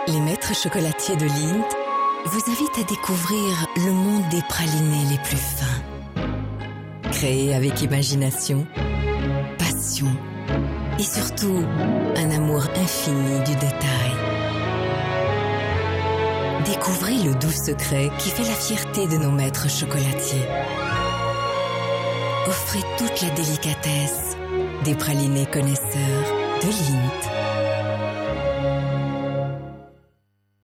Les maîtres chocolatiers de Lindt vous invitent à découvrir le monde des pralinés les plus fins. Créés avec imagination, passion et surtout un amour infini du détail. Découvrez le doux secret qui fait la fierté de nos maîtres chocolatiers. Offrez toute la délicatesse des pralinés connaisseurs de Lindt.